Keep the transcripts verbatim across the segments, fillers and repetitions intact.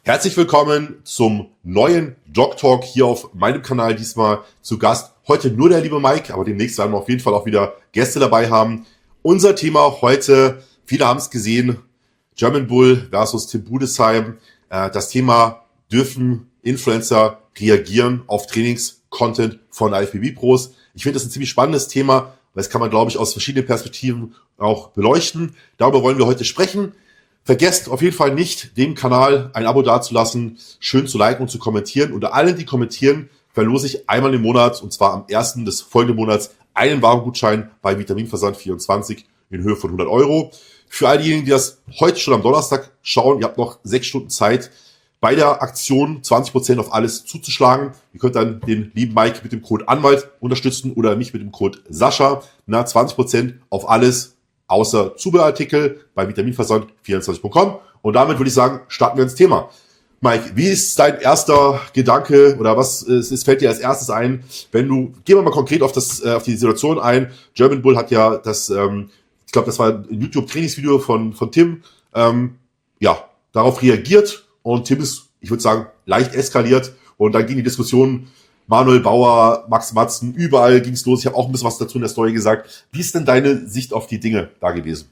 Herzlich willkommen zum neuen Dog Talk hier auf meinem Kanal. Diesmal zu Gast heute nur der liebe Mike, aber demnächst werden wir auf jeden Fall auch wieder Gäste dabei haben. Unser Thema heute, viele haben es gesehen, German Bull versus Tim Budesheim. Das Thema: Dürfen Influencer reagieren auf Trainings-Content von I F B B-Pros? Ich finde das ein ziemlich spannendes Thema, weil das kann man, glaube ich, aus verschiedenen Perspektiven auch beleuchten. Darüber wollen wir heute sprechen. Vergesst auf jeden Fall nicht, dem Kanal ein Abo dazulassen, schön zu liken und zu kommentieren. Unter allen, die kommentieren, verlose ich einmal im Monat, und zwar am ersten des folgenden Monats, einen Warengutschein bei Vitaminversand vierundzwanzig in Höhe von hundert Euro. Für all diejenigen, die das heute schon am Donnerstag schauen, ihr habt noch sechs Stunden Zeit, bei der Aktion zwanzig Prozent auf alles zuzuschlagen. Ihr könnt dann den lieben Mike mit dem Code Anwalt unterstützen oder mich mit dem Code Sascha. Na, zwanzig Prozent auf alles außer Zubehörartikel bei Vitaminversand vierundzwanzig Punkt com. Und damit würde ich sagen, starten wir ins Thema. Mike, wie ist dein erster Gedanke oder was es, es fällt dir als erstes ein, wenn du, gehen wir mal konkret auf das, auf die Situation ein. German Bull hat ja das, ähm, ich glaube, das war ein YouTube-Trainingsvideo von, von Tim, ähm, ja, darauf reagiert, und Tim ist, ich würde sagen, leicht eskaliert, und dann ging die Diskussion, Manuel Bauer, Max Matzen, überall ging es los. Ich habe auch ein bisschen was dazu in der Story gesagt. Wie ist denn deine Sicht auf die Dinge da gewesen?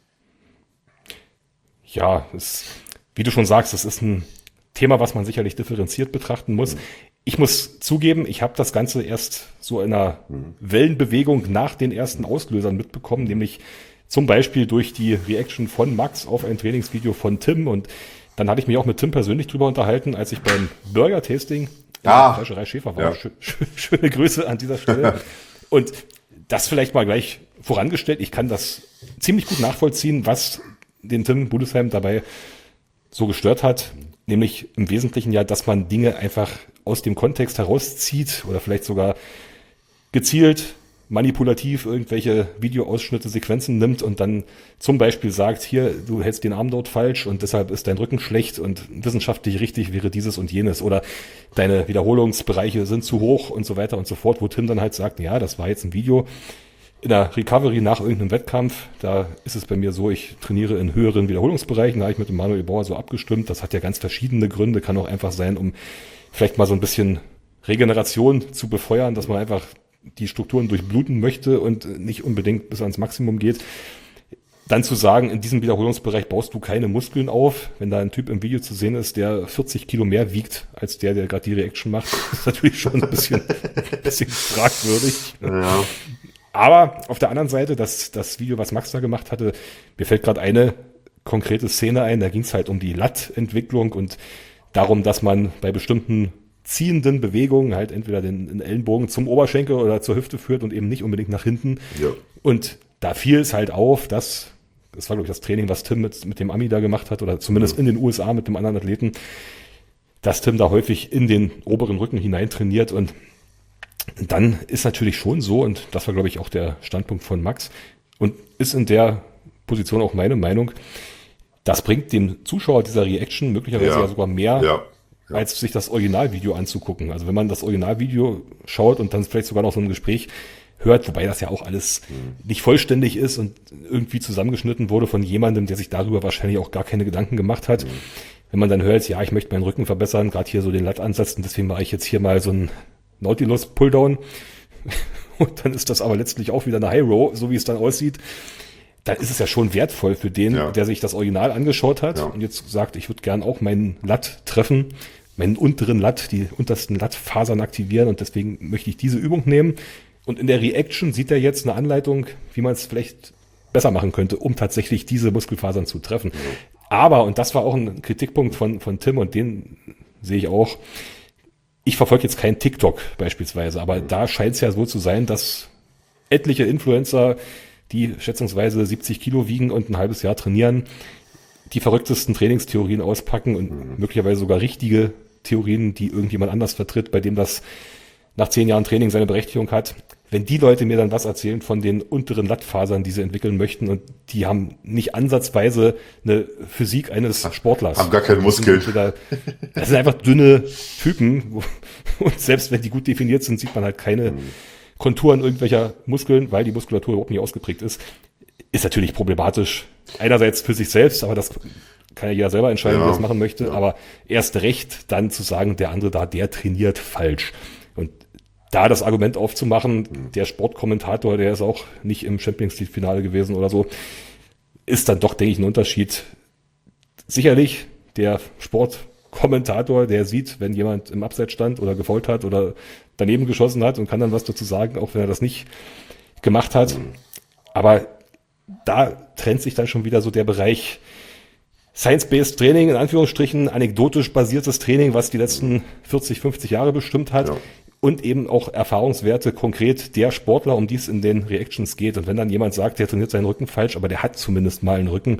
Ja, es, wie du schon sagst, das ist ein Thema, was man sicherlich differenziert betrachten muss. Mhm. Ich muss zugeben, ich habe das Ganze erst so in einer mhm. Wellenbewegung nach den ersten Auslösern mitbekommen, nämlich zum Beispiel durch die Reaction von Max auf ein Trainingsvideo von Tim. Und dann hatte ich mich auch mit Tim persönlich drüber unterhalten, als ich beim Burger-Tasting Ja, Fleischerei Schäfer war. Ja. Schö- schö- schöne Grüße an dieser Stelle. Und das vielleicht mal gleich vorangestellt. Ich kann das ziemlich gut nachvollziehen, was den Tim Budesheim dabei so gestört hat. Nämlich im Wesentlichen ja, dass man Dinge einfach aus dem Kontext herauszieht oder vielleicht sogar gezielt manipulativ irgendwelche Videoausschnitte, Sequenzen nimmt und dann zum Beispiel sagt, hier, du hältst den Arm dort falsch und deshalb ist dein Rücken schlecht und wissenschaftlich richtig wäre dieses und jenes, oder deine Wiederholungsbereiche sind zu hoch und so weiter und so fort, wo Tim dann halt sagt, ja, das war jetzt ein Video in der Recovery nach irgendeinem Wettkampf, da ist es bei mir so, ich trainiere in höheren Wiederholungsbereichen, da habe ich mit dem Manuel Bauer so abgestimmt, das hat ja ganz verschiedene Gründe, kann auch einfach sein, um vielleicht mal so ein bisschen Regeneration zu befeuern, dass man einfach die Strukturen durchbluten möchte und nicht unbedingt bis ans Maximum geht. Dann zu sagen, in diesem Wiederholungsbereich baust du keine Muskeln auf, wenn da ein Typ im Video zu sehen ist, der vierzig Kilo mehr wiegt als der, der gerade die Reaction macht, ist natürlich schon ein bisschen, ein bisschen fragwürdig. Ja. Aber auf der anderen Seite, das, das Video, was Max da gemacht hatte, mir fällt gerade eine konkrete Szene ein, da ging es halt um die Lattentwicklung und darum, dass man bei bestimmten ziehenden Bewegungen halt entweder den, den Ellenbogen zum Oberschenkel oder zur Hüfte führt und eben nicht unbedingt nach hinten. Ja. Und da fiel es halt auf, dass, das war glaube ich das Training, was Tim mit, mit dem Ami da gemacht hat, oder zumindest in den U S A mit dem anderen Athleten, dass Tim da häufig in den oberen Rücken hinein trainiert, und dann ist natürlich schon so, und das war glaube ich auch der Standpunkt von Max und ist in der Position auch meine Meinung, das bringt dem Zuschauer dieser Reaction möglicherweise ja, ja sogar mehr, ja. Ja. als sich das Originalvideo anzugucken. Also wenn man das Originalvideo schaut und dann vielleicht sogar noch so ein Gespräch hört, wobei das ja auch alles mhm. nicht vollständig ist und irgendwie zusammengeschnitten wurde von jemandem, der sich darüber wahrscheinlich auch gar keine Gedanken gemacht hat. Mhm. Wenn man dann hört, ja, ich möchte meinen Rücken verbessern, gerade hier so den Lattansatz, und deswegen mache ich jetzt hier mal so einen Nautilus Pulldown, und dann ist das aber letztlich auch wieder eine High Row, so wie es dann aussieht, dann ist es ja schon wertvoll für den, ja. der sich das Original angeschaut hat, ja. und jetzt sagt, ich würde gern auch meinen Latt treffen, meinen unteren Latt, die untersten Lattfasern aktivieren, und deswegen möchte ich diese Übung nehmen. Und in der Reaction sieht er jetzt eine Anleitung, wie man es vielleicht besser machen könnte, um tatsächlich diese Muskelfasern zu treffen. Ja. Aber, und das war auch ein Kritikpunkt von, von Tim, und den sehe ich auch, ich verfolge jetzt keinen TikTok beispielsweise, aber mhm. da scheint es ja so zu sein, dass etliche Influencer, die schätzungsweise siebzig Kilo wiegen und ein halbes Jahr trainieren, die verrücktesten Trainingstheorien auspacken und mhm. möglicherweise sogar richtige Theorien, die irgendjemand anders vertritt, bei dem das nach zehn Jahren Training seine Berechtigung hat. Wenn die Leute mir dann was erzählen von den unteren Lattfasern, die sie entwickeln möchten, und die haben nicht ansatzweise eine Physik eines Sportlers. Haben gar keine Muskeln. Das sind einfach dünne Typen. Und selbst wenn die gut definiert sind, sieht man halt keine mhm. Konturen irgendwelcher Muskeln, weil die Muskulatur überhaupt nicht ausgeprägt ist. Ist natürlich problematisch. Einerseits für sich selbst, aber das kann ja jeder selber entscheiden, ja, wie er es machen möchte, ja. aber erst recht dann zu sagen, der andere da, der trainiert falsch. Und da das Argument aufzumachen, mhm. der Sportkommentator, der ist auch nicht im Champions League Finale gewesen oder so, ist dann doch, denke ich, ein Unterschied. Sicherlich der Sportkommentator, der sieht, wenn jemand im Abseits stand oder gefoult hat oder daneben geschossen hat und kann dann was dazu sagen, auch wenn er das nicht gemacht hat. Mhm. Aber da trennt sich dann schon wieder so der Bereich Science-Based Training, in Anführungsstrichen, anekdotisch basiertes Training, was die letzten vierzig, fünfzig Jahre bestimmt hat. Ja. Und eben auch Erfahrungswerte konkret der Sportler, um die es in den Reactions geht. Und wenn dann jemand sagt, der trainiert seinen Rücken falsch, aber der hat zumindest mal einen Rücken,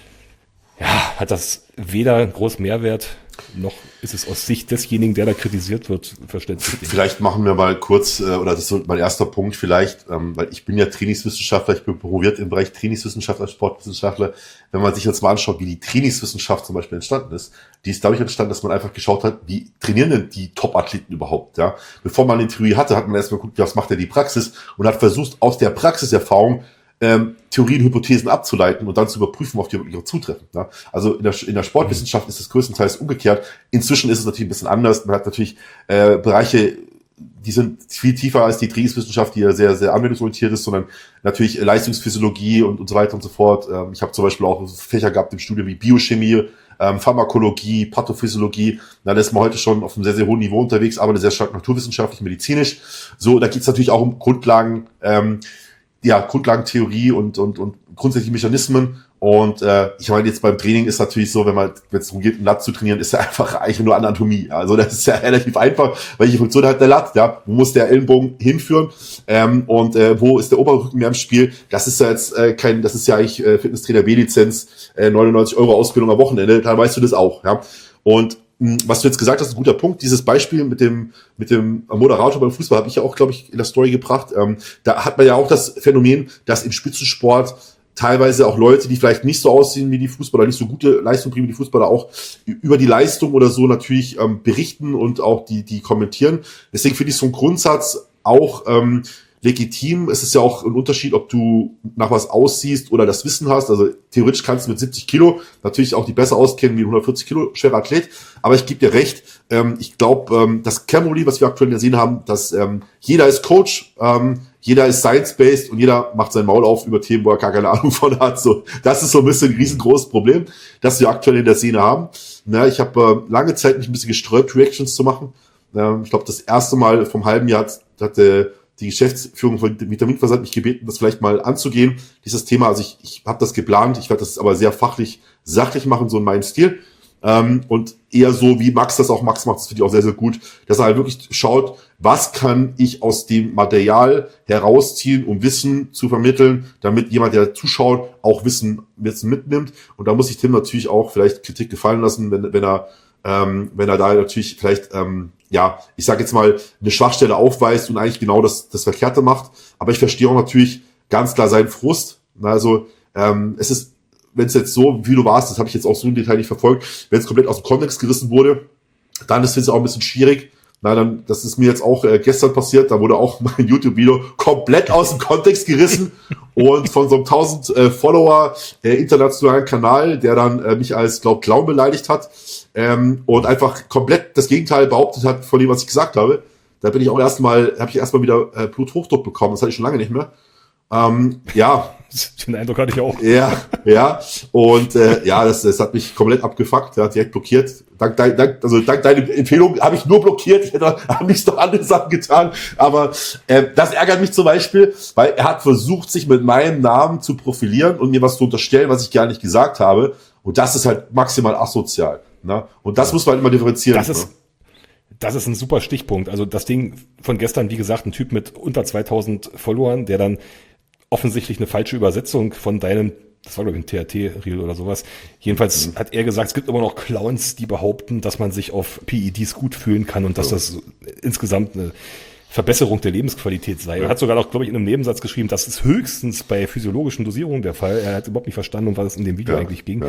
ja, hat das weder groß Mehrwert, noch ist es aus Sicht desjenigen, der da kritisiert wird, verständlich. Vielleicht machen wir mal kurz, äh, oder das ist mein erster Punkt vielleicht, ähm, weil ich bin ja Trainingswissenschaftler, ich bin promoviert im Bereich Trainingswissenschaft als Sportwissenschaftler. Wenn man sich jetzt mal anschaut, wie die Trainingswissenschaft zum Beispiel entstanden ist, die ist dadurch entstanden, dass man einfach geschaut hat, wie trainieren denn die Top-Athleten überhaupt, ja. Bevor man eine Theorie hatte, hat man erstmal geguckt, was macht denn die Praxis und hat versucht, aus der Praxiserfahrung Ähm, Theorien, Hypothesen abzuleiten und dann zu überprüfen, ob die wirklich zutreffen. Ja? Also in der, in der Sportwissenschaft ist es größtenteils umgekehrt. Inzwischen ist es natürlich ein bisschen anders. Man hat natürlich äh, Bereiche, die sind viel tiefer als die Trainingswissenschaft, die ja sehr, sehr anwendungsorientiert ist, sondern natürlich Leistungsphysiologie und, und so weiter und so fort. Ähm, ich habe zum Beispiel auch Fächer gehabt im Studium wie Biochemie, ähm, Pharmakologie, Pathophysiologie. Da ist man heute schon auf einem sehr, sehr hohen Niveau unterwegs, aber sehr stark naturwissenschaftlich, medizinisch. So, da geht es natürlich auch um Grundlagen, ähm, ja, Grundlagentheorie und, und, und grundsätzliche Mechanismen. Und äh, ich meine, jetzt beim Training ist natürlich so, wenn man, wenn es darum geht, einen Lat zu trainieren, ist ja einfach eigentlich nur Anatomie. Also das ist ja relativ einfach, welche Funktion hat der Lat, ja, wo muss der Ellenbogen hinführen ähm, und äh, wo ist der Oberrücken mehr im Spiel. Das ist ja jetzt äh, kein, das ist ja eigentlich äh, Fitnesstrainer B-Lizenz, äh, neunundneunzig Euro Ausbildung am Wochenende, da weißt du das auch, ja. Und was du jetzt gesagt hast, ein guter Punkt. Dieses Beispiel mit dem mit dem Moderator beim Fußball habe ich ja auch, glaube ich, in der Story gebracht. Ähm, da hat man ja auch das Phänomen, dass im Spitzensport teilweise auch Leute, die vielleicht nicht so aussehen wie die Fußballer, nicht so gute Leistung bringen wie die Fußballer, auch über die Leistung oder so natürlich ähm, berichten und auch die die kommentieren. Deswegen finde ich so einen Grundsatz auch ähm, legitim. Es ist ja auch ein Unterschied, ob du nach was aussiehst oder das Wissen hast. Also theoretisch kannst du mit siebzig Kilo natürlich auch die besser auskennen wie ein hundertvierzig Kilo schwerer Athlet. Aber ich gebe dir recht, ähm, ich glaube, ähm, das Kernproblem, was wir aktuell gesehen haben, dass ähm, jeder ist Coach, ähm, jeder ist science-based und jeder macht sein Maul auf über Themen, wo er gar keine Ahnung von hat. So, das ist so ein bisschen ein riesengroßes Problem, das wir aktuell in der Szene haben. Na, ich habe äh, lange Zeit mich ein bisschen gesträubt, Reactions zu machen. Ähm, ich glaube, das erste Mal vom halben Jahr hat, hatte die Geschäftsführung von Vitaminversand mich gebeten, das vielleicht mal anzugehen, dieses Thema. Also ich, ich habe das geplant, ich werde das aber sehr fachlich, sachlich machen, so in meinem Stil. Ähm, und eher so, wie Max das auch Max macht, das finde ich auch sehr, sehr gut, dass er halt wirklich schaut, was kann ich aus dem Material herausziehen, um Wissen zu vermitteln, damit jemand, der zuschaut, auch Wissen, Wissen mitnimmt. Und da muss ich Tim natürlich auch vielleicht Kritik gefallen lassen, wenn, wenn er ähm, wenn er da natürlich vielleicht, ähm, ja, ich sage jetzt mal, eine Schwachstelle aufweist und eigentlich genau das, das Verkehrte macht. Aber ich verstehe auch natürlich ganz klar seinen Frust. Also ähm, es ist, wenn es jetzt so, wie du warst, das habe ich jetzt auch so im Detail nicht verfolgt, wenn es komplett aus dem Kontext gerissen wurde, dann ist es auch ein bisschen schwierig. Na, dann, das ist mir jetzt auch äh, gestern passiert, da wurde auch mein YouTube-Video komplett aus dem Kontext gerissen und von so einem tausend äh, Follower äh, internationalen Kanal, der dann äh, mich als, glaub, Clown beleidigt hat ähm, und einfach komplett das Gegenteil behauptet hat von dem, was ich gesagt habe. Da bin ich auch erstmal, habe ich erstmal wieder äh, Bluthochdruck bekommen, das hatte ich schon lange nicht mehr. Ähm, ja. Den Eindruck hatte ich auch. Ja, ja. Und äh, ja, das, das hat mich komplett abgefuckt, ja, direkt blockiert. Dank, dank, dank, also dank deiner Empfehlung habe ich nur blockiert. Ich hätte am liebsten noch andere Sachen getan. Aber äh, das ärgert mich zum Beispiel, weil er hat versucht, sich mit meinem Namen zu profilieren und mir was zu unterstellen, was ich gar nicht gesagt habe. Und das ist halt maximal asozial. Ne? Und das muss man halt immer differenzieren. Das ist, ne? Das ist ein super Stichpunkt. Also das Ding von gestern, wie gesagt, ein Typ mit unter zweitausend Followern, der dann offensichtlich eine falsche Übersetzung von deinem, das war glaube ich ein T R T-Reel oder sowas. Jedenfalls mhm. hat er gesagt, es gibt immer noch Clowns, die behaupten, dass man sich auf P E Ds gut fühlen kann und dass ja. das insgesamt eine Verbesserung der Lebensqualität sei. Ja. Er hat sogar noch, glaube ich, in einem Nebensatz geschrieben, das ist höchstens bei physiologischen Dosierungen der Fall. Er hat überhaupt nicht verstanden, um was es in dem Video ja. eigentlich ging. Ja.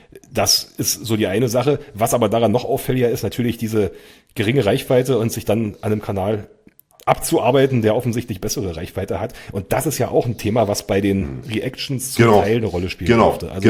Das ist so die eine Sache. Was aber daran noch auffälliger ist, natürlich diese geringe Reichweite und sich dann an einem Kanal abzuarbeiten, der offensichtlich bessere Reichweite hat. Und das ist ja auch ein Thema, was bei den Reactions zum genau. Teil eine Rolle spielt. Genau, Also genau.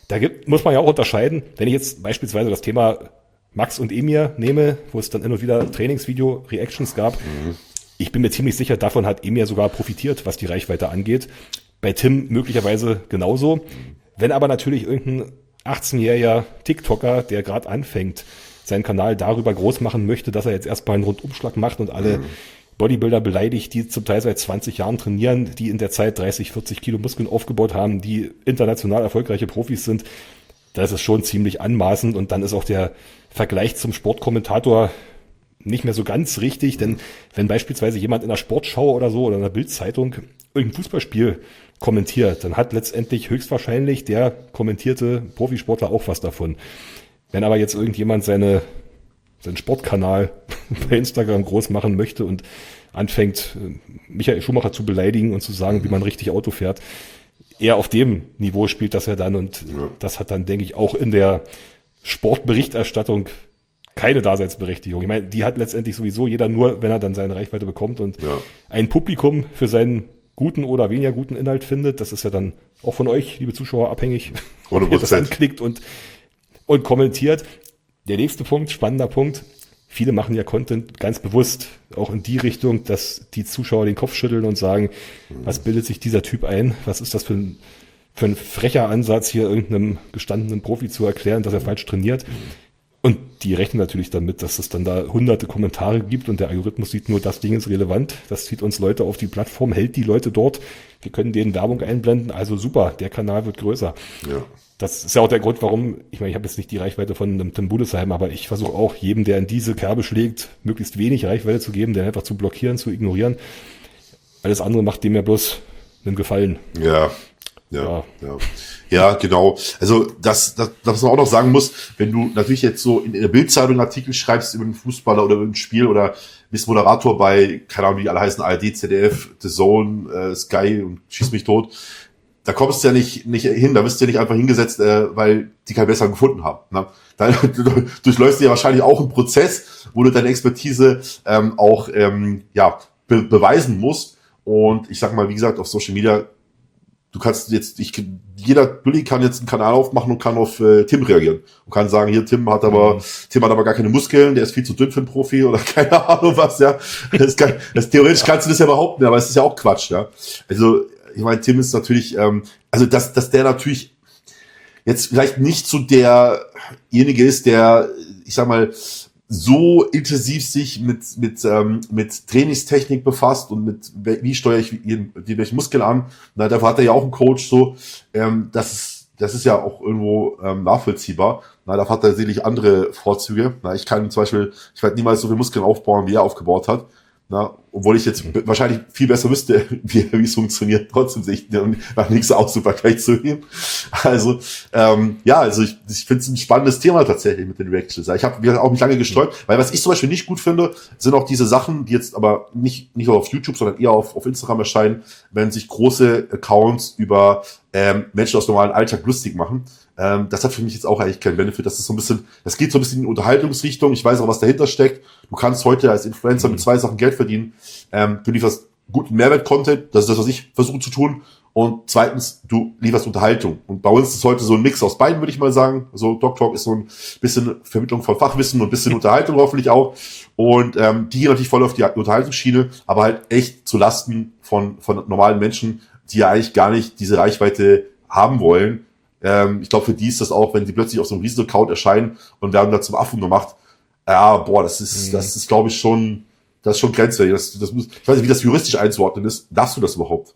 Da gibt, muss man ja auch unterscheiden, wenn ich jetzt beispielsweise das Thema Max und Emir nehme, wo es dann immer wieder Trainingsvideo-Reactions gab. Mhm. Ich bin mir ziemlich sicher, davon hat Emir sogar profitiert, was die Reichweite angeht. Bei Tim möglicherweise genauso. Wenn aber natürlich irgendein achtzehnjähriger TikToker, der gerade anfängt, seinen Kanal darüber groß machen möchte, dass er jetzt erstmal einen Rundumschlag macht und alle mhm. Bodybuilder beleidigt, die zum Teil seit zwanzig Jahren trainieren, die in der Zeit dreißig, vierzig Kilo Muskeln aufgebaut haben, die international erfolgreiche Profis sind, das ist schon ziemlich anmaßend und dann ist auch der Vergleich zum Sportkommentator nicht mehr so ganz richtig, denn wenn beispielsweise jemand in der Sportschau oder so oder in der Bild-Zeitung irgendein Fußballspiel kommentiert, dann hat letztendlich höchstwahrscheinlich der kommentierte Profisportler auch was davon. Wenn aber jetzt irgendjemand seine seinen Sportkanal bei Instagram groß machen möchte und anfängt, Michael Schumacher zu beleidigen und zu sagen, wie man richtig Auto fährt, eher auf dem Niveau spielt das ja dann und ja. das hat dann, denke ich, auch in der Sportberichterstattung keine Daseinsberechtigung. Ich meine, die hat letztendlich sowieso jeder nur, wenn er dann seine Reichweite bekommt und ja. ein Publikum für seinen guten oder weniger guten Inhalt findet. Das ist ja dann auch von euch, liebe Zuschauer, abhängig, ob ihr das anklickt und, und kommentiert. Der nächste Punkt, spannender Punkt. Viele machen ja Content ganz bewusst auch in die Richtung, dass die Zuschauer den Kopf schütteln und sagen, was bildet sich dieser Typ ein? Was ist das für ein, für ein frecher Ansatz, hier irgendeinem gestandenen Profi zu erklären, dass er falsch trainiert? Und die rechnen natürlich damit, dass es dann da hunderte Kommentare gibt und der Algorithmus sieht nur, das Ding ist relevant, das zieht uns Leute auf die Plattform, hält die Leute dort, wir können denen Werbung einblenden, also super, der Kanal wird größer. Ja. Das ist ja auch der Grund, warum, ich meine, ich habe jetzt nicht die Reichweite von einem Tim Budesheim, aber ich versuche auch, jedem, der in diese Kerbe schlägt, möglichst wenig Reichweite zu geben, den einfach zu blockieren, zu ignorieren. Alles andere macht dem ja bloß einen Gefallen. Ja. Ja, ja, ja, ja, genau. Also das, das, was man auch noch sagen muss, wenn du natürlich jetzt so in der Bild-Zeitung einen Artikel schreibst über einen Fußballer oder über ein Spiel oder bist Moderator bei, keine Ahnung, wie die alle heißen, A R D, Z D F, The Zone, äh, Sky und schieß mich tot, da kommst du ja nicht nicht hin, da wirst du ja nicht einfach hingesetzt, äh, weil die keinen besseren gefunden haben. Ne? Da du durchläufst du ja wahrscheinlich auch einen Prozess, wo du deine Expertise ähm, auch ähm, ja be- beweisen musst. Und ich sag mal, wie gesagt, auf Social Media, du kannst jetzt, ich, jeder Bulli kann jetzt einen Kanal aufmachen und kann auf äh, Tim reagieren und kann sagen, hier, Tim hat aber, mhm. Tim hat aber gar keine Muskeln, der ist viel zu dünn für einen Profi oder keine Ahnung was, ja. Das kann, das, theoretisch kannst du das ja behaupten, aber es ist ja auch Quatsch, ja. Also, ich meine, Tim ist natürlich, ähm, also, dass, dass der natürlich jetzt vielleicht nicht so derjenige ist, der, ich sag mal, so intensiv sich mit mit ähm, mit Trainingstechnik befasst und mit wie steuere ich die, die welche Muskeln an. Na, dafür hat er ja auch einen Coach so. Ähm, das ist das ist ja auch irgendwo ähm, nachvollziehbar. Na, dafür hat er sicherlich andere Vorzüge. Na, ich kann zum Beispiel, ich werde niemals so viel Muskeln aufbauen, wie er aufgebaut hat. Na, obwohl ich jetzt mhm. wahrscheinlich viel besser wüsste, wie, wie es funktioniert. Trotzdem sehe ich nach nichts aus im Vergleich zu ihm. Also, ähm, ja, also ich, ich finde es ein spannendes Thema tatsächlich mit den Reactions. Ich habe auch mich lange gesträubt, mhm. weil was ich zum Beispiel nicht gut finde, sind auch diese Sachen, die jetzt aber nicht nicht auf YouTube, sondern eher auf, auf Instagram erscheinen, wenn sich große Accounts über ähm, Menschen aus normalen Alltag lustig machen. Ähm, das hat für mich jetzt auch eigentlich keinen Benefit. Das ist so ein bisschen, das geht so ein bisschen in die Unterhaltungsrichtung. Ich weiß auch, was dahinter steckt. Du kannst heute als Influencer mhm. mit zwei Sachen Geld verdienen. Ähm, du lieferst guten Mehrwert-Content. Das ist das, was ich versuche zu tun. Und zweitens, du lieferst Unterhaltung. Und bei uns ist heute so ein Mix aus beiden, würde ich mal sagen. So, Doc Talk ist so ein bisschen Vermittlung von Fachwissen und ein bisschen Unterhaltung hoffentlich auch. Und ähm, die gehen natürlich voll auf die Unterhaltungsschiene, aber halt echt zu Lasten von, von normalen Menschen, die ja eigentlich gar nicht diese Reichweite haben wollen. Ähm, ich glaube, für die ist das auch, wenn die plötzlich auf so einem Riesen-Account erscheinen und werden da zum Affen gemacht. Ja, boah, das ist, mhm. das ist, glaube ich, schon, das ist schon grenzwertig. Das, das muss, ich weiß nicht, wie das juristisch einzuordnen ist. Darfst du das überhaupt?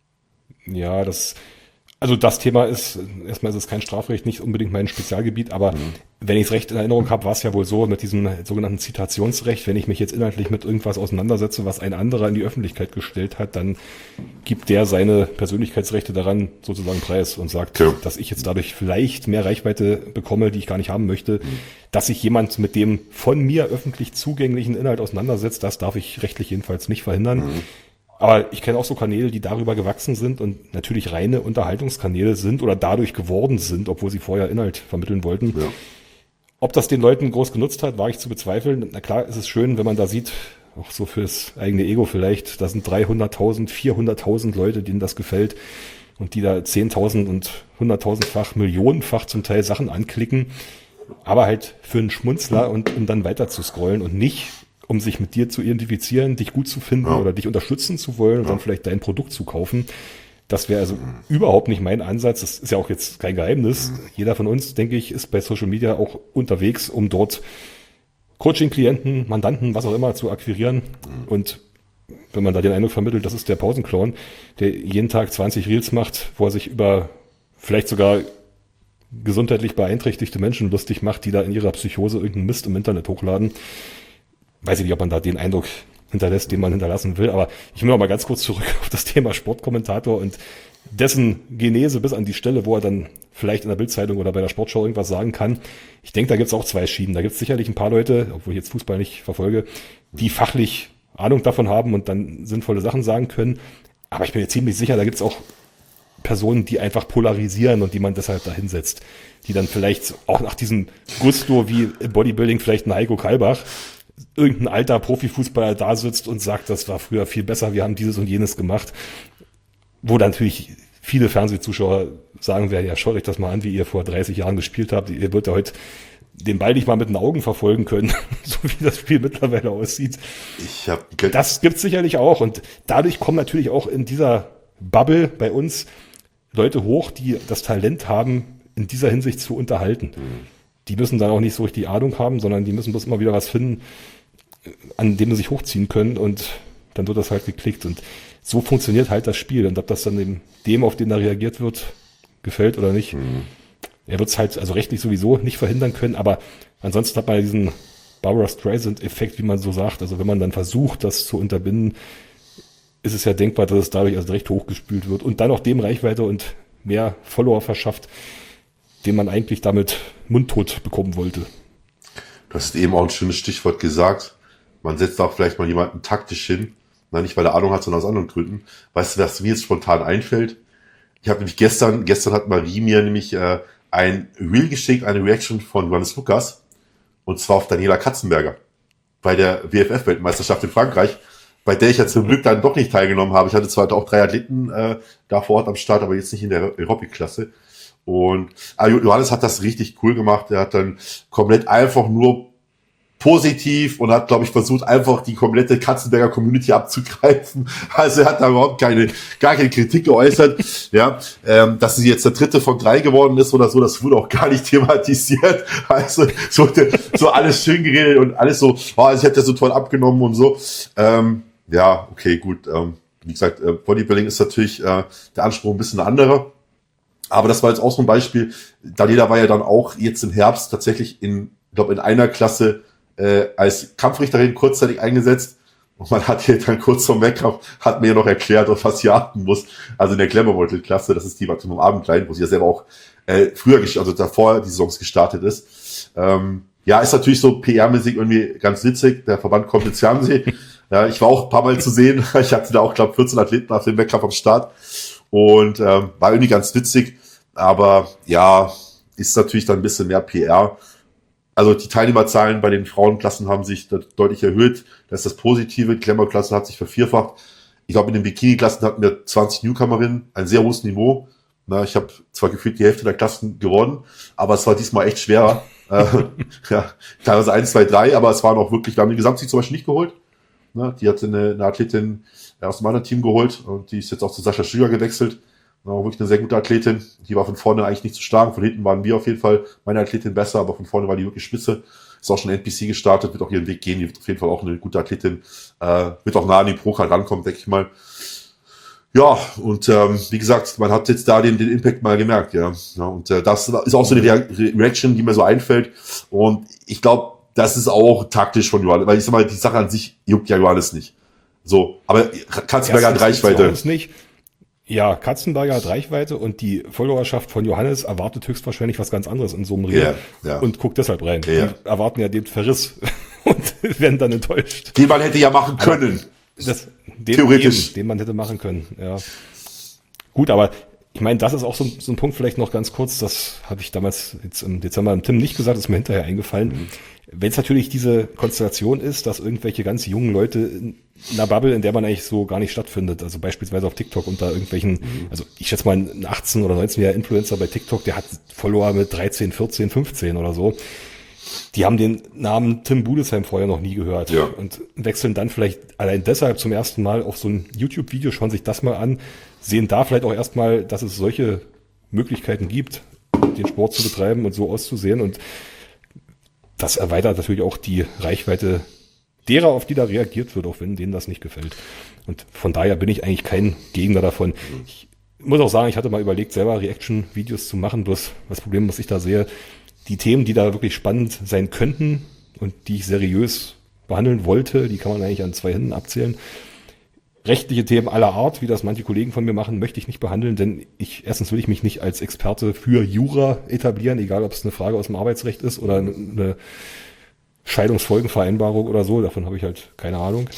Ja, das, also das Thema ist, erstmal ist es kein Strafrecht, nicht unbedingt mein Spezialgebiet, aber mhm. wenn ich es recht in Erinnerung habe, war es ja wohl so mit diesem sogenannten Zitationsrecht, wenn ich mich jetzt inhaltlich mit irgendwas auseinandersetze, was ein anderer in die Öffentlichkeit gestellt hat, dann gibt der seine Persönlichkeitsrechte daran sozusagen preis und sagt, okay. dass ich jetzt dadurch vielleicht mehr Reichweite bekomme, die ich gar nicht haben möchte, mhm. dass sich jemand mit dem von mir öffentlich zugänglichen Inhalt auseinandersetzt, das darf ich rechtlich jedenfalls nicht verhindern. Mhm. Aber ich kenne auch so Kanäle, die darüber gewachsen sind und natürlich reine Unterhaltungskanäle sind oder dadurch geworden sind, obwohl sie vorher Inhalt vermitteln wollten. Ja. Ob das den Leuten groß genutzt hat, wage ich zu bezweifeln. Na klar, ist es schön, wenn man da sieht, auch so fürs eigene Ego vielleicht, da sind dreihunderttausend, vierhunderttausend Leute, denen das gefällt. und die da zehntausend und hunderttausendfach, millionenfach zum Teil Sachen anklicken, aber halt für einen Schmunzler und um dann weiter zu scrollen und nicht, um sich mit dir zu identifizieren, dich gut zu finden ja. oder dich unterstützen zu wollen und ja. dann vielleicht dein Produkt zu kaufen. Das wäre also mhm. überhaupt nicht mein Ansatz. Das ist ja auch jetzt kein Geheimnis. Mhm. Jeder von uns, denke ich, ist bei Social Media auch unterwegs, um dort Coaching-Klienten, Mandanten, was auch immer zu akquirieren. Mhm. Und wenn man da den Eindruck vermittelt, das ist der Pausenclown, der jeden Tag zwanzig Reels macht, wo er sich über vielleicht sogar gesundheitlich beeinträchtigte Menschen lustig macht, die da in ihrer Psychose irgendeinen Mist im Internet hochladen. Weiß ich nicht, ob man da den Eindruck hinterlässt, den man hinterlassen will. Aber ich will noch mal ganz kurz zurück auf das Thema Sportkommentator und dessen Genese bis an die Stelle, wo er dann vielleicht in der Bildzeitung oder bei der Sportschau irgendwas sagen kann. Ich denke, da gibt es auch zwei Schienen. Da gibt es sicherlich ein paar Leute, obwohl ich jetzt Fußball nicht verfolge, die fachlich Ahnung davon haben und dann sinnvolle Sachen sagen können. Aber ich bin mir ziemlich sicher, da gibt es auch Personen, die einfach polarisieren und die man deshalb da hinsetzt. Die dann vielleicht auch nach diesem Gusto wie im Bodybuilding vielleicht ein Heiko Kalbach, irgendein alter Profifußballer da sitzt und sagt, das war früher viel besser, wir haben dieses und jenes gemacht. Wo dann natürlich viele Fernsehzuschauer sagen werden, ja, schaut euch das mal an, wie ihr vor dreißig Jahren gespielt habt. Ihr würdet ja heute den Ball nicht mal mit den Augen verfolgen können, so wie das Spiel mittlerweile aussieht. Ich hab das gibt's sicherlich auch. Und dadurch kommen natürlich auch in dieser Bubble bei uns Leute hoch, die das Talent haben, in dieser Hinsicht zu unterhalten. Mhm. Die müssen dann auch nicht so richtig Ahnung haben, sondern die müssen bloß immer wieder was finden, an dem sie sich hochziehen können und dann wird das halt geklickt. Und so funktioniert halt das Spiel. Und ob das dann dem, dem auf den da reagiert wird, gefällt oder nicht, mhm. er wird es halt also rechtlich sowieso nicht verhindern können, aber ansonsten hat man ja diesen Barbra Streisand-Effekt, wie man so sagt. Also wenn man dann versucht, das zu unterbinden, ist es ja denkbar, dass es dadurch also recht hochgespült wird und dann auch dem Reichweite und mehr Follower verschafft, den man eigentlich damit mundtot bekommen wollte. Du hast eben auch ein schönes Stichwort gesagt. Man setzt auch vielleicht mal jemanden taktisch hin. Na, nicht weil er Ahnung hat, sondern aus anderen Gründen. Weißt du, was mir jetzt spontan einfällt? Ich habe nämlich gestern, gestern hat Marie mir nämlich äh, ein Reel geschickt, eine Reaction von Johannes Lukas. Und zwar auf Daniela Katzenberger. Bei der W F F-Weltmeisterschaft in Frankreich. Bei der ich ja zum Glück dann doch nicht teilgenommen habe. Ich hatte zwar auch drei Athleten äh, da vor Ort am Start, aber jetzt nicht in der Aerobic-Klasse. Und ah, Johannes hat das richtig cool gemacht. Er hat dann komplett einfach nur positiv und hat, glaube ich, versucht, einfach die komplette Katzenberger Community abzugreifen. Also er hat da überhaupt keine, gar keine Kritik geäußert. Ja, ähm, dass sie jetzt der dritte von drei geworden ist oder so, das wurde auch gar nicht thematisiert. Also so, so alles schön geredet und alles so, oh, ich hätte das so toll abgenommen und so. Ähm, ja, okay, gut. Ähm, wie gesagt, äh, Bodybuilding ist natürlich äh, der Anspruch ein bisschen anderer. Aber das war jetzt auch so ein Beispiel. Daniela war ja dann auch jetzt im Herbst tatsächlich in, ich glaube, in einer Klasse äh, als Kampfrichterin kurzzeitig eingesetzt. Und man hat hier dann kurz vom Wettkampf, hat mir noch erklärt, auf was sie achten muss. Also in der Glamour-Klasse, das ist die Maximum Abendkleid, wo sie ja selber auch äh, früher, also davor die Saisons gestartet ist. Ähm, ja, ist natürlich so P R-mäßig irgendwie ganz witzig. Der Verband kommt ins Fernsehen. Ja, ich war auch ein paar Mal zu sehen. Ich hatte da auch, glaube ich, vierzehn Athleten auf dem Wettkampf am Start. Und ähm, war irgendwie ganz witzig, aber ja, ist natürlich dann ein bisschen mehr P R. Also die Teilnehmerzahlen bei den Frauenklassen haben sich deutlich erhöht. Das ist das Positive. Glamour-Klasse hat sich vervierfacht. Ich glaube, in den Bikini-Klassen hatten wir zwanzig Newcomerinnen, ein sehr hohes Niveau. Na, ich habe zwar gefühlt die Hälfte der Klassen gewonnen, aber es war diesmal echt schwerer. äh, ja, teilweise eins, zwei, drei, aber es waren auch wirklich, wir haben die Gesamtsieg zum Beispiel nicht geholt. Na, die hatte eine, eine Athletin aus dem anderen Team geholt und die ist jetzt auch zu Sascha Stüger gewechselt. Ja, wirklich eine sehr gute Athletin. Die war von vorne eigentlich nicht zu stark. Von hinten waren wir auf jeden Fall meine Athletin besser, aber von vorne war die wirklich spitze. Ist auch schon N P C gestartet, wird auch ihren Weg gehen. Die wird auf jeden Fall auch eine gute Athletin. Äh, wird auch nah an die Pro-Card rankommen, denke ich mal. Ja, und ähm, wie gesagt, man hat jetzt da den, den Impact mal gemerkt. Ja, ja und äh, das ist auch so eine Re- Reaction, die mir so einfällt. Und ich glaube, das ist auch taktisch von Johannes, weil ich sag mal, die Sache an sich juckt ja Johannes nicht. So, aber Katzenberger hat Reichweite. Nicht. Ja, Katzenberger hat Reichweite und die Followerschaft von Johannes erwartet höchstwahrscheinlich was ganz anderes in so einem Reel yeah, yeah. und guckt deshalb rein. Yeah. Die erwarten ja den Verriss und werden dann enttäuscht. Den man hätte ja machen können. Das, den Theoretisch. Eben, den man hätte machen können, ja. Gut, aber Ich meine, das ist auch so, so ein Punkt vielleicht noch ganz kurz, das habe ich damals jetzt im Dezember im Tim nicht gesagt, ist mir hinterher eingefallen. Mhm. Wenn es natürlich diese Konstellation ist, dass irgendwelche ganz jungen Leute in einer Bubble, in der man eigentlich so gar nicht stattfindet, also beispielsweise auf TikTok unter irgendwelchen, mhm. also ich schätze mal ein achtzehn- oder neunzehnjähriger Influencer bei TikTok, der hat Follower mit dreizehn, vierzehn, fünfzehn oder so. Die haben den Namen Tim Budesheim vorher noch nie gehört ja. und wechseln dann vielleicht allein deshalb zum ersten Mal auf so ein YouTube-Video, schauen sich das mal an, sehen da vielleicht auch erstmal, dass es solche Möglichkeiten gibt, den Sport zu betreiben und so auszusehen, und das erweitert natürlich auch die Reichweite derer, auf die da reagiert wird, auch wenn denen das nicht gefällt. Und von daher bin ich eigentlich kein Gegner davon. Ich muss auch sagen, ich hatte mal überlegt, selber Reaction-Videos zu machen, bloß das Problem, was ich da sehe, die Themen, die da wirklich spannend sein könnten und die ich seriös behandeln wollte, die kann man eigentlich an zwei Händen abzählen. Rechtliche Themen aller Art, wie das manche Kollegen von mir machen, möchte ich nicht behandeln, denn ich, erstens will ich mich nicht als Experte für Jura etablieren, egal ob es eine Frage aus dem Arbeitsrecht ist oder eine Scheidungsfolgenvereinbarung oder so, davon habe ich halt keine Ahnung.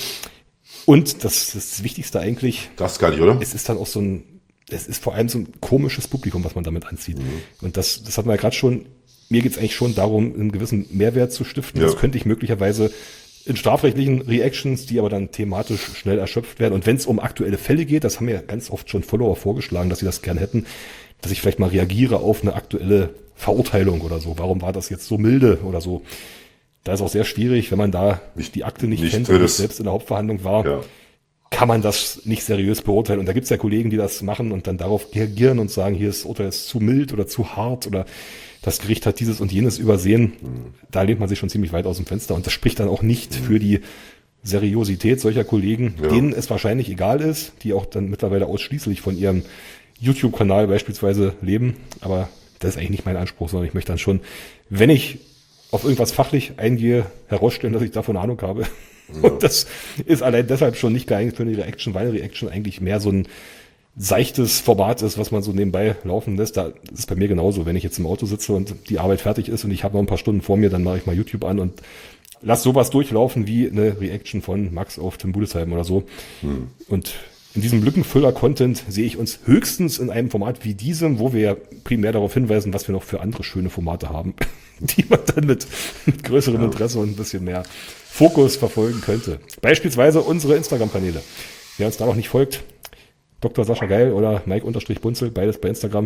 Und das, das Wichtigste eigentlich. Das gar nicht, oder? Es ist dann auch so ein, es ist vor allem so ein komisches Publikum, was man damit anzieht. Mhm. Und das, das hat man ja gerade schon, mir geht es eigentlich schon darum, einen gewissen Mehrwert zu stiften. Ja. Das könnte ich möglicherweise in strafrechtlichen Reactions, die aber dann thematisch schnell erschöpft werden. Und wenn es um aktuelle Fälle geht, das haben mir ganz oft schon Follower vorgeschlagen, dass sie das gern hätten, dass ich vielleicht mal reagiere auf eine aktuelle Verurteilung oder so. Warum war das jetzt so milde oder so? Da ist auch sehr schwierig, wenn man da nicht, die Akte nicht, nicht kennt und nicht selbst in der Hauptverhandlung war, ja. kann man das nicht seriös beurteilen. Und da gibt es ja Kollegen, die das machen und dann darauf reagieren und sagen, hier ist das Urteil ist zu mild oder zu hart oder das Gericht hat dieses und jenes übersehen. Da lehnt man sich schon ziemlich weit aus dem Fenster. Und das spricht dann auch nicht für die Seriosität solcher Kollegen, ja. denen es wahrscheinlich egal ist, die auch dann mittlerweile ausschließlich von ihrem YouTube-Kanal beispielsweise leben. Aber das ist eigentlich nicht mein Anspruch, sondern ich möchte dann schon, wenn ich auf irgendwas fachlich eingehe, herausstellen, dass ich davon Ahnung habe. Ja. Und das ist allein deshalb schon nicht geeignet für eine Reaction, weil Reaction eigentlich mehr so ein seichtes Format ist, was man so nebenbei laufen lässt. Da ist es bei mir genauso. Wenn ich jetzt im Auto sitze und die Arbeit fertig ist und ich habe noch ein paar Stunden vor mir, dann mache ich mal YouTube an und lass sowas durchlaufen wie eine Reaction von Max auf Tim Budesheim oder so. Hm. Und in diesem Lückenfüller-Content sehe ich uns höchstens in einem Format wie diesem, wo wir ja primär darauf hinweisen, was wir noch für andere schöne Formate haben, die man dann mit, mit größerem ja. Interesse und ein bisschen mehr Fokus verfolgen könnte. Beispielsweise unsere Instagram-Kanäle. Wer uns da noch nicht folgt, Doktor Sascha Geil oder Mike-Bunzel, beides bei Instagram.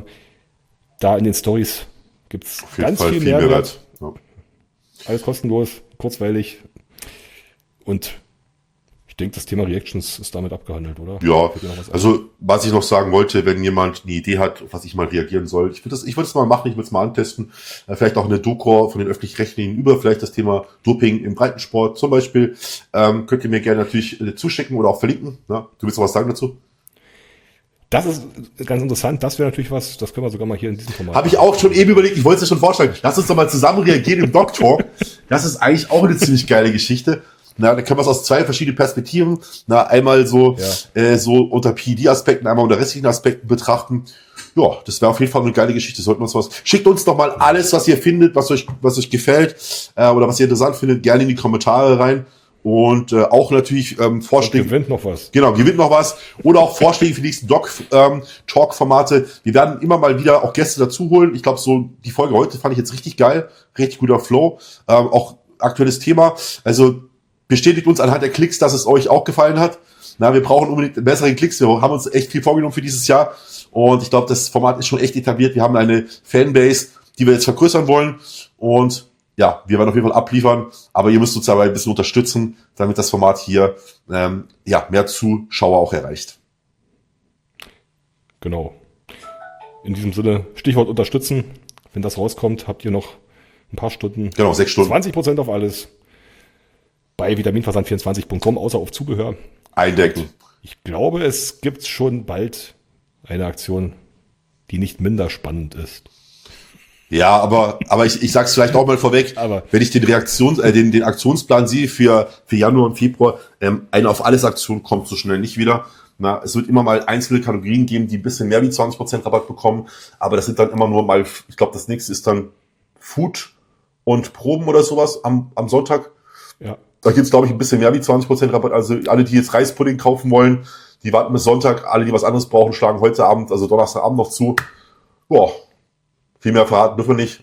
Da in den Stories gibt's ganz Fall viel Mehrwert. Mehrwert. Ja. Alles kostenlos, kurzweilig. Und ich denke, das Thema Reactions ist damit abgehandelt, oder? Ja, was also was ich noch sagen wollte, wenn jemand eine Idee hat, auf was ich mal reagieren soll, ich würde das, ich würde es mal machen, ich würde es mal antesten. Äh, vielleicht auch eine Doku von den öffentlich-rechtlichen über, vielleicht das Thema Doping im Breitensport zum Beispiel. Ähm, könnt ihr mir gerne natürlich äh, zuschicken oder auch verlinken. Ja? Du willst noch was sagen dazu? Das ist ganz interessant. Das wäre natürlich was, das können wir sogar mal hier in diesem Format. Habe ich auch schon eben überlegt, ich wollte es dir schon vorstellen. Lass uns doch mal zusammen reagieren im Doc Talk. Das ist eigentlich auch eine ziemlich geile Geschichte. Na, da können wir es aus zwei verschiedenen Perspektiven, na, einmal so, ja. äh, so unter P E D-Aspekten, einmal unter restlichen Aspekten betrachten. Ja, das wäre auf jeden Fall eine geile Geschichte. Sollten wir uns was. Schickt uns doch mal alles, was ihr findet, was euch, was euch gefällt, äh, oder was ihr interessant findet, gerne in die Kommentare rein. Und äh, auch natürlich ähm, Vorschläge. Und gewinnt noch was. Genau, gewinnt noch was. Oder auch Vorschläge für die nächsten Doc-Talk-Formate. Ähm, Wir werden immer mal wieder auch Gäste dazu holen. Ich glaube, so die Folge heute fand ich jetzt richtig geil. Richtig guter Flow. Ähm, auch aktuelles Thema. Also bestätigt uns anhand der Klicks, dass es euch auch gefallen hat. Na, wir brauchen unbedingt bessere Klicks. Wir haben uns echt viel vorgenommen für dieses Jahr. Und ich glaube, das Format ist schon echt etabliert. Wir haben eine Fanbase, die wir jetzt vergrößern wollen. Und ja, wir werden auf jeden Fall abliefern, aber ihr müsst uns dabei ein bisschen unterstützen, damit das Format hier ähm, ja mehr Zuschauer auch erreicht. Genau. In diesem Sinne, Stichwort unterstützen. Wenn das rauskommt, habt ihr noch ein paar Stunden. Genau, sechs Stunden. zwanzig Prozent auf alles. Bei vitaminversand vierundzwanzig punkt com, außer auf Zubehör. Eindecken. Ich glaube, es gibt schon bald eine Aktion, die nicht minder spannend ist. Ja, aber aber ich ich sag's vielleicht auch mal vorweg, aber wenn ich den Reaktions äh, den den Aktionsplan sehe für für Januar und Februar, ähm, eine auf alles Aktion kommt so schnell nicht wieder. Na, es wird immer mal einzelne Kategorien geben, die ein bisschen mehr wie zwanzig Prozent Rabatt bekommen, aber das sind dann immer nur mal, ich glaube, das nächste ist dann Food und Proben oder sowas am am Sonntag. Ja. Da gibt's glaube ich ein bisschen mehr wie zwanzig Prozent Rabatt, also alle, die jetzt Reispudding kaufen wollen, Die warten bis Sonntag. Alle, die was anderes brauchen, schlagen heute Abend, also Donnerstagabend noch zu. Boah, viel mehr verraten dürfen wir nicht.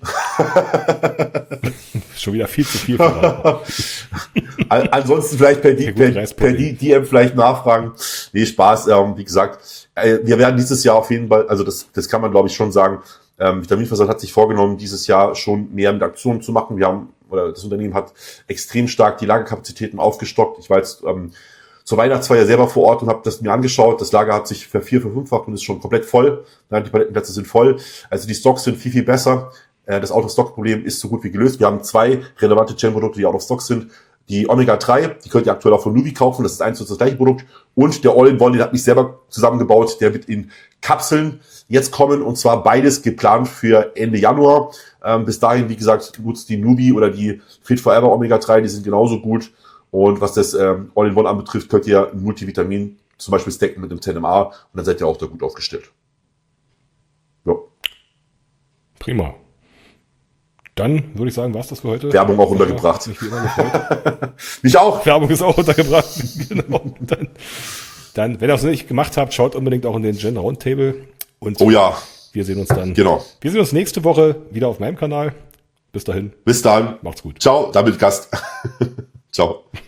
Schon wieder viel zu viel verraten. Ansonsten vielleicht per, per, per, per D M vielleicht nachfragen. Nee, Spaß. Ähm, wie gesagt, äh, wir werden dieses Jahr auf jeden Fall, also das, das kann man glaube ich schon sagen, ähm, Vitaminversand hat sich vorgenommen, dieses Jahr schon mehr mit Aktionen zu machen. Wir haben, oder das Unternehmen hat extrem stark die Lagerkapazitäten aufgestockt. Ich war jetzt ähm, zur Weihnachtsfeier selber vor Ort und habe das mir angeschaut. Das Lager hat sich vervier-, verfünffacht und ist schon komplett voll. Die Palettenplätze sind voll. Also die Stocks sind viel, viel besser. Das Out-of-Stock-Problem ist so gut wie gelöst. Wir haben zwei relevante Chain-Produkte, die out-of-stock sind. Die Omega drei, die könnt ihr aktuell auch von Nubi kaufen. Das ist eins und das gleiche Produkt. Und der All-in-One, den habe ich selber zusammengebaut. Der wird in Kapseln jetzt kommen. Und zwar beides geplant für Ende Januar. Ähm, bis dahin, wie gesagt, nutzt die Nubi oder die Fit Forever Omega drei. Die sind genauso gut. Und was das ähm, All-in-One anbetrifft, könnt ihr ein Multivitamin zum Beispiel stacken mit dem zehn M A. Und dann seid ihr auch da gut aufgestellt. Ja. Prima. Dann würde ich sagen, war's das für heute. Werbung auch untergebracht. Mich, wie immer gefreut. Mich auch. Werbung ist auch untergebracht. Genau. Dann, dann, wenn ihr das nicht gemacht habt, schaut unbedingt auch in den Gen Roundtable. Und oh ja. Wir sehen uns dann. Genau. Wir sehen uns nächste Woche wieder auf meinem Kanal. Bis dahin. Bis dann. Macht's gut. Ciao, damit Gast. Ciao.